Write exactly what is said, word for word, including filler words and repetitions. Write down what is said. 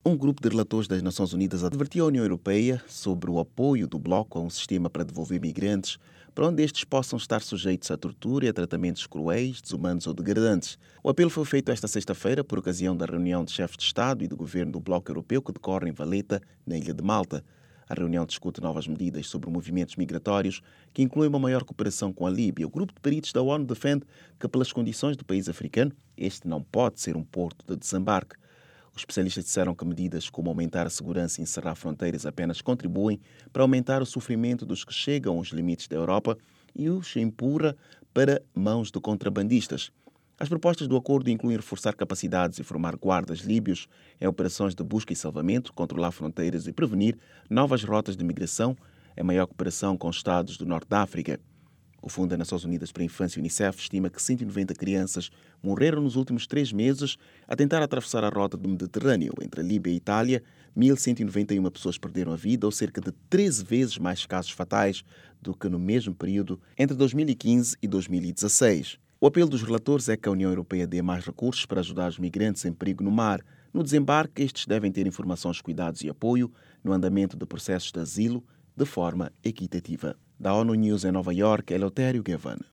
Um grupo de relatores das Nações Unidas advertiu a União Europeia sobre o apoio do bloco a um sistema para devolver migrantes para onde estes possam estar sujeitos a tortura e a tratamentos cruéis, desumanos ou degradantes. O apelo foi feito esta sexta-feira por ocasião da reunião de chefes de Estado e de Governo do Bloco Europeu que decorre em Valeta, na Ilha de Malta. A reunião discute novas medidas sobre movimentos migratórios, que incluem uma maior cooperação com a Líbia. O grupo de peritos da ONU defende que, pelas condições do país africano, este não pode ser um porto de desembarque. Os especialistas disseram que medidas como aumentar a segurança e encerrar fronteiras apenas contribuem para aumentar o sofrimento dos que chegam aos limites da Europa e os empurra para mãos de contrabandistas. As propostas do acordo incluem reforçar capacidades e formar guardas líbios em operações de busca e salvamento, controlar fronteiras e prevenir novas rotas de migração, em maior cooperação com os Estados do Norte da África. O Fundo das Nações Unidas para a Infância, Unicef, estima que cento e noventa crianças morreram nos últimos três meses a tentar atravessar a rota do Mediterrâneo. Entre a Líbia e a Itália, mil cento e noventa e uma pessoas perderam a vida, ou cerca de treze vezes mais casos fatais do que no mesmo período entre dois mil e quinze e dois mil e dezasseis. O apelo dos relatores é que a União Europeia dê mais recursos para ajudar os migrantes em perigo no mar. No desembarque, estes devem ter informações, cuidados e apoio no andamento de processos de asilo de forma equitativa. Da ONU News em Nova Iorque, Eleutério Gavan.